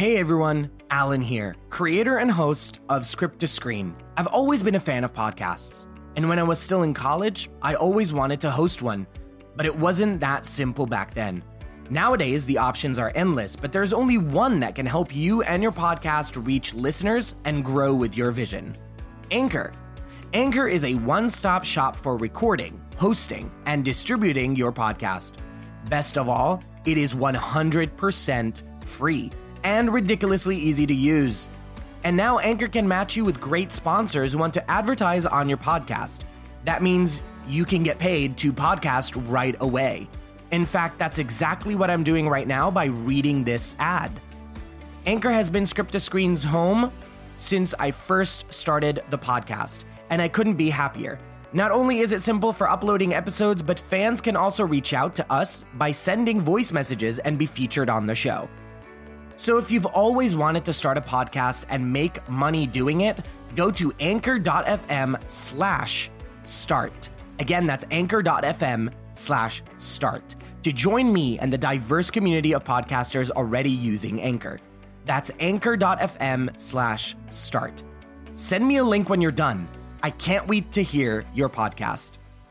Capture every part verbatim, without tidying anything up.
Hey everyone, Alan here, creator and host of Script to Screen. I've always been a fan of podcasts, and when I was still in college, I always wanted to host one, but it wasn't that simple back then. Nowadays, the options are endless, but there's only one that can help you and your podcast reach listeners and grow with your vision. Anchor. Anchor is a one-stop shop for recording, hosting, and distributing your podcast. Best of all, it is one hundred percent free and ridiculously easy to use. And now Anchor can match you with great sponsors who want to advertise on your podcast. That means you can get paid to podcast right away. In fact, that's exactly what I'm doing right now by reading this ad. Anchor has been Script to Screen's home since I first started the podcast, and I couldn't be happier. Not only is it simple for uploading episodes, but fans can also reach out to us by sending voice messages and be featured on the show. So if you've always wanted to start a podcast and make money doing it, go to anchor.fm slash start. Again, that's anchor.fm slash start to join me and the diverse community of podcasters already using Anchor. That's anchor.fm slash start. Send me a link when you're done. I can't wait to hear your podcast.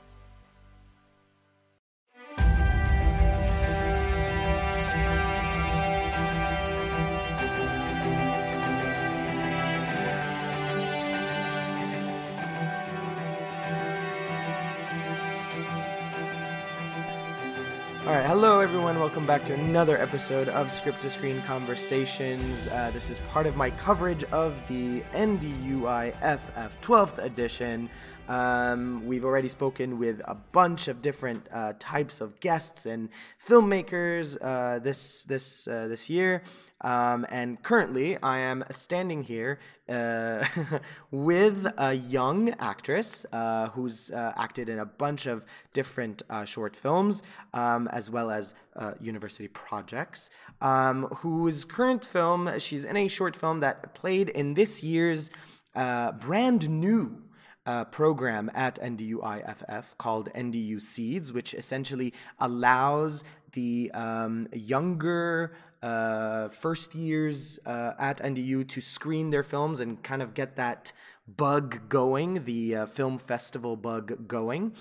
All right, hello everyone. Welcome back to another episode of Script to Screen Conversations. Uh, this is part of my coverage of the N D U I F F twelfth edition. Um, we've already spoken with a bunch of different uh, types of guests and filmmakers uh, this this uh, this year. Um, and currently, I am standing here uh, with a young actress uh, who's uh, acted in a bunch of different uh, short films, um, as well as uh, university projects, um, whose current film, she's in a short film that played in this year's uh, brand new Uh, program at N D U I F F called N D U Seeds, which essentially allows the um, younger uh, first years uh, at N D U to screen their films and kind of get that bug going, the uh, film festival bug going.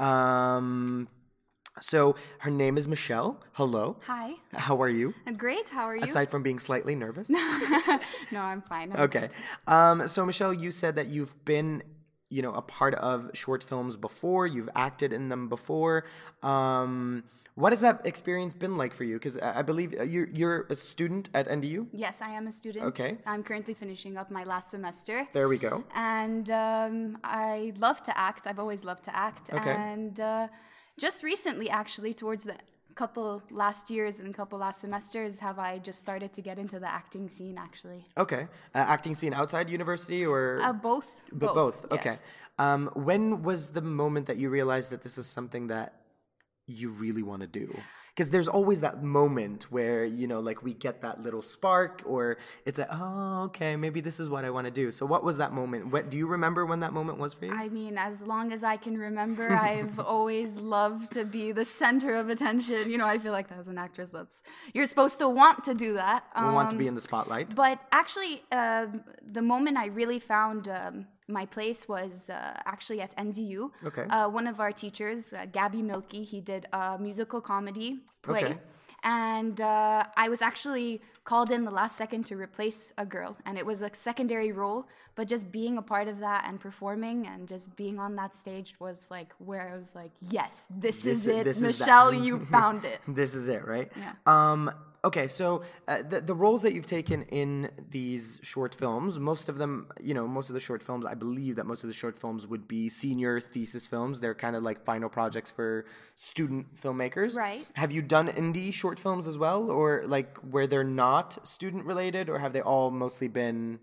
Um, so her name is Michelle. Hello. Hi. How are you? I'm great. How are you? Aside from being slightly nervous. No, I'm fine. I'm okay. Um, so Michelle, you said that you've been you know, a part of short films before, you've acted in them before. Um, what has that experience been like for you? Because I believe you're, you're a student at N D U? Yes, I am a student. Okay. I'm currently finishing up my last semester. There we go. And um, I love to act. I've always loved to act. Okay. And uh, just recently, actually, towards the couple last years and couple last semesters, have I just started to get into the acting scene, actually. Okay. Uh, acting scene outside university or? Uh, both. But both. both. Okay. Yes. Um, when was the moment that you realized that this is something that you really want to do? Because there's always that moment where, you know, like we get that little spark or it's like, oh, okay, maybe this is what I want to do. So what was that moment? What, do you remember when that moment was for you? I mean, as long as I can remember, I've always loved to be the center of attention. You know, I feel like as an actress, that's you're supposed to want to do that. We Um, want to be in the spotlight. But actually, uh, the moment I really found um, my place was uh, actually at N D U. Okay. Uh, one of our teachers, uh, Gabby Milky, he did a musical comedy play. Okay. And uh, I was actually called in the last second to replace a girl. And it was a secondary role, but just being a part of that and performing and just being on that stage was like where I was like, yes, this, This is is- it. this is Michelle, that- you found it. This is it, right? Yeah. Um, okay, so uh, the, the roles that you've taken in these short films, most of them, you know, most of the short films, I believe that most of the short films would be senior thesis films. They're kind of like final projects for student filmmakers. Right. Have you done indie short films as well? Or like where they're not student related? Or have they all mostly been...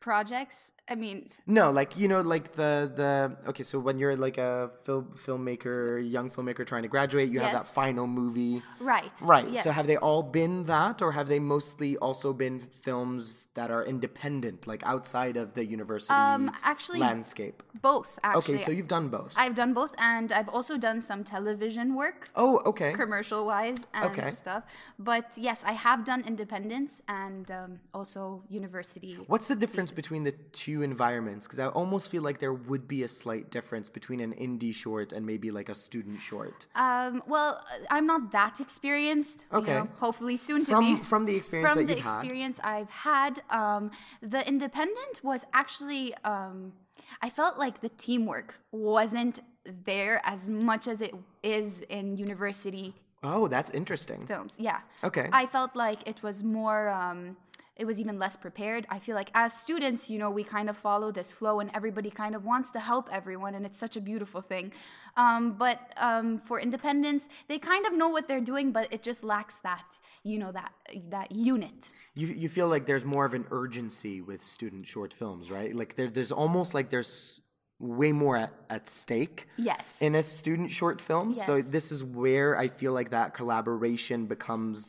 projects. I mean, No, like you know, like the the okay. So when you're like a film filmmaker, young filmmaker trying to graduate, you have that Yes. final movie, right. right? Yes. So have they all been that, or have they mostly also been films that are independent, like outside of the university Um, actually, landscape? both, Okay, actually. so you've done both. I've done both, and I've also done some television work, Oh, okay. commercial-wise and Okay. stuff. But yes, I have done independence and um, also university. What's the difference between the two environments? Because I almost feel like there would be a slight difference between an indie short and maybe like a student short. Um, well, I'm not that experienced. Okay. You know, hopefully soon From to be. from the experience From that the you've had. experience I've had, um, the independent was actually. Um, I felt like the teamwork wasn't there as much as it is in university Oh, that's interesting. films. Yeah. Okay. I felt like it was more. Um, it was even less prepared. I feel like as students, you know, we kind of follow this flow, and everybody kind of wants to help everyone, and it's such a beautiful thing. Um, but um, for independence, they kind of know what they're doing, but it just lacks that, you know, that that unit. You you feel like there's more of an urgency with student short films, right? Like there, there's almost like there's way more at, at stake Yes. in a student short film. So Yes. this is where I feel like that collaboration becomes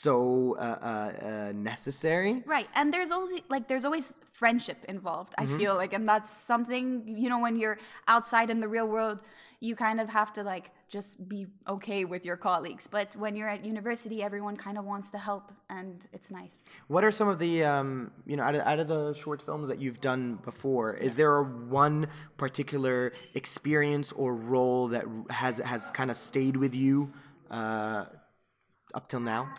so uh, uh, uh, necessary. Right, and there's always like there's always friendship involved. I feel like, and that's something, you know, when you're outside in the real world, you kind of have to like just be okay with your colleagues. But when you're at university, everyone kind of wants to help, and it's nice. What are some of the, um, you know, out of, out of the short films that you've done before, is there a one particular experience or role that has has kind of stayed with you uh, up till now?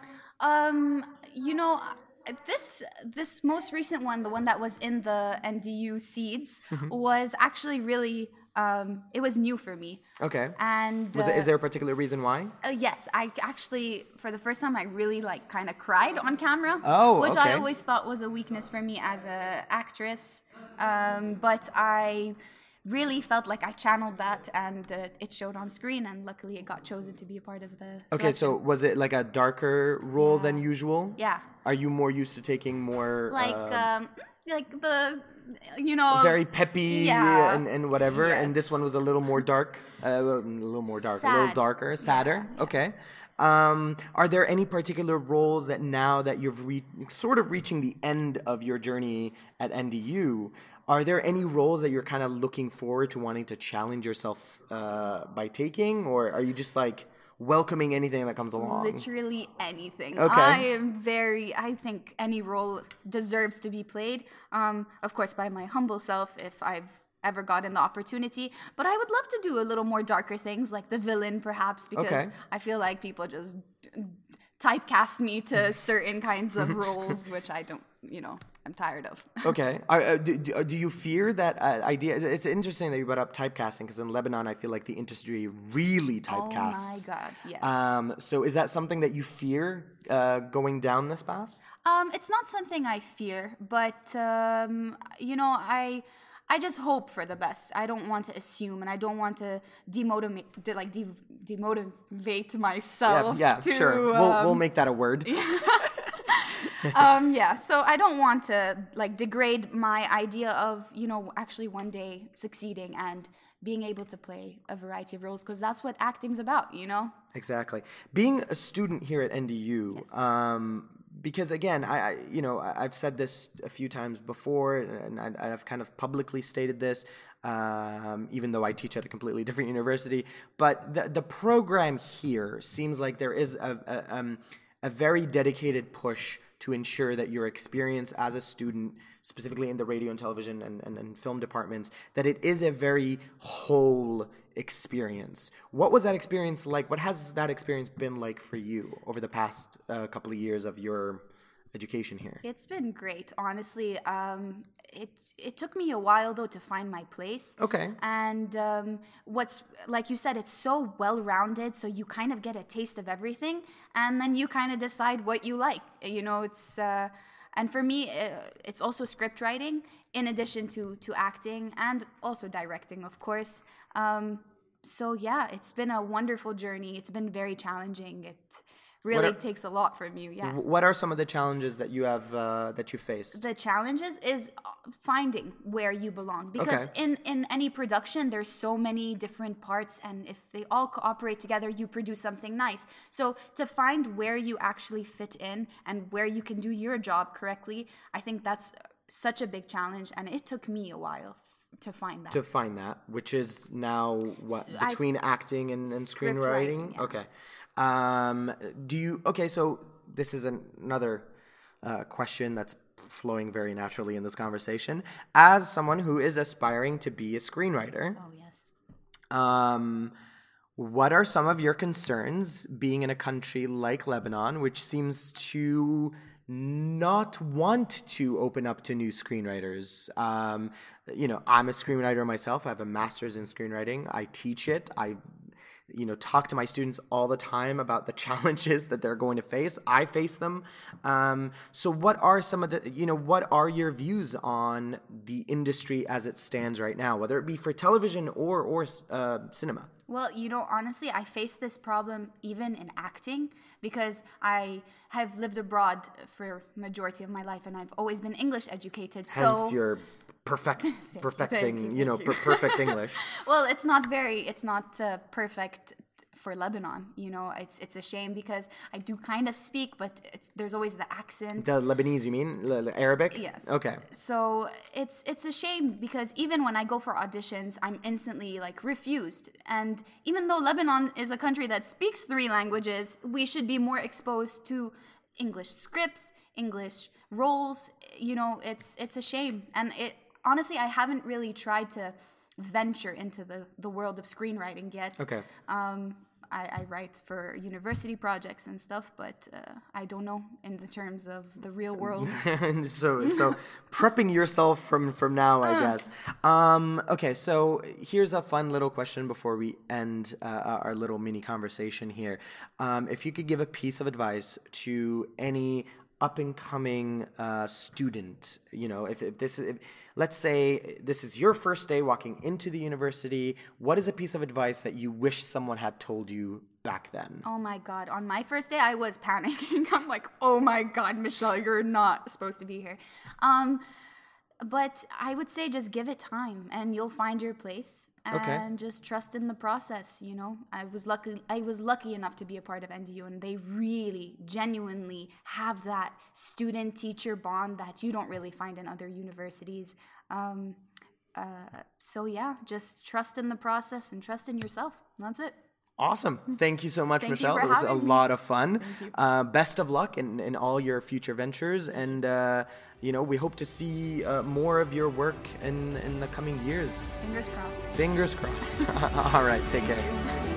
Um, you know, this this most recent one, the one that was in the N D U Seeds, was actually really um, it was new for me. Okay. And Was uh, it, is there a particular reason why? Uh, yes, I actually, for the first time, I really like kind of cried on camera. Oh, which okay. I always thought was a weakness for me as a actress. Um, but I really felt like I channeled that, and uh, it showed on screen. And luckily, it got chosen to be a part of the. Okay, so selection. was it like a darker role than usual? Yeah, Are you more used to taking more like uh, um, like the, you know, very peppy yeah. and, and whatever, and Yes. this one was a little more dark, uh, a little more dark, a little Sad. darker, sadder. Okay. Um, are there any particular roles that now that you've re- sort of reaching the end of your journey at N D U, are there any roles that you're kind of looking forward to wanting to challenge yourself uh, by taking, or are you just like welcoming anything that comes along? Literally anything. Okay. I am very, I think any role deserves to be played. Um, of course, by my humble self, if I've ever gotten the opportunity. But I would love to do a little more darker things, like the villain, perhaps, because Okay. I feel like people just typecast me to certain kinds of roles, which I don't, you know, I'm tired of. Okay. Are, uh, do, do do you fear that uh, idea? It's- It's interesting that you brought up typecasting, because in Lebanon, I feel like the industry really typecasts. Oh my God, yes. Um, so is that something that you fear uh, going down this path? Um, it's not something I fear, but um, you know, I I just hope for the best. I don't want to assume, and I don't want to demotivate, de- like de- demotivate Yeah, myself. yeah, to, sure. We'll um, we'll make that a word. um, yeah, so I don't want to like degrade my idea of, you know, actually one day succeeding and being able to play a variety of roles, because that's what acting's about, you know? Exactly. Being a student here at N D U, um, because again, I, I you know I- I've said this a few times before, and I, I've kind of publicly stated this, um, even though I teach at a completely different university. But the the program here seems like there is a a, um, a very dedicated push to ensure that your experience as a student, specifically in the radio and television and, and, and film departments, that it is a very whole experience. What was that experience like? What has that experience been like for you over the past uh, couple of years of your education here? It's been great, honestly. Um, it it took me a while though to find my place. Okay. And um, what's like you said, it's so well rounded, so you kind of get a taste of everything, and then you kind of decide what you like. You know, it's uh, and for me, uh, it's also script writing in addition to to acting and also directing, of course. Um, so yeah, it's been a wonderful journey. It's been very challenging. It really are, takes a lot from you. Yeah. What are some of the challenges that you have uh, that you faced? The challenges is finding where you belong, because Okay. in in any production there's so many different parts, and if they all cooperate together you produce something nice. So to find where you actually fit in and where you can do your job correctly, I think that's such a big challenge, and it took me a while f- to find that. To find that, which is now what, So I- between acting and, and Script screenwriting? writing, yeah. Okay. Um, do you, okay, so this is an, another uh, question that's flowing very naturally in this conversation. As someone who is aspiring to be a screenwriter, Oh yes. um, what are some of your concerns being in a country like Lebanon, which seems to not want to open up to new screenwriters? Um, you know, I'm a screenwriter myself. I have a master's in screenwriting. I teach it. I you know, talk to my students all the time about the challenges that they're going to face. I face them. Um, so what are some of the, you know, what are your views on the industry as it stands right now, whether it be for television or, or uh, cinema? Well, you know, honestly, I face this problem even in acting, because I have lived abroad for majority of my life and I've always been English educated. So Hence your perfect, perfecting, you, you know, per- perfect English. well, it's not very, it's not uh, perfect for Lebanon. You know, it's it's a shame because I do kind of speak, but it's, there's always the accent. The Lebanese, you mean? L- L- Arabic? Yes. Okay. So it's it's a shame because even when I go for auditions, I'm instantly like refused. And even though Lebanon is a country that speaks three languages, we should be more exposed to English scripts, English roles. You know, it's it's a shame. And it honestly, I haven't really tried to venture into the the world of screenwriting yet. Okay. Um, I, I write for university projects and stuff, but uh, I don't know in the terms of the real world. so so prepping yourself from from now, I guess. Um, okay, so here's a fun little question before we end uh, our little mini conversation here. Um, if you could give a piece of advice to any up and coming uh, student, you know, if, if this is, if, let's say this is your first day walking into the university, what is a piece of advice that you wish someone had told you back then? Oh my God. On my first day, I was panicking. I'm like, oh my God, Michelle, you're not supposed to be here. Um, but I would say just give it time and you'll find your place. And Okay. just trust in the process, you know. I was lucky I was lucky enough to be a part of N D U, and they really genuinely have that student teacher bond that you don't really find in other universities. Um, uh, so yeah, just trust in the process and trust in yourself. That's it. Awesome. Thank you so much, Thank you Michelle. for It was a having me. lot of fun. Uh, best of luck in, in all your future ventures. And, uh, you know, we hope to see uh, more of your work in, in the coming years. Fingers crossed. Fingers crossed. All right. Take care.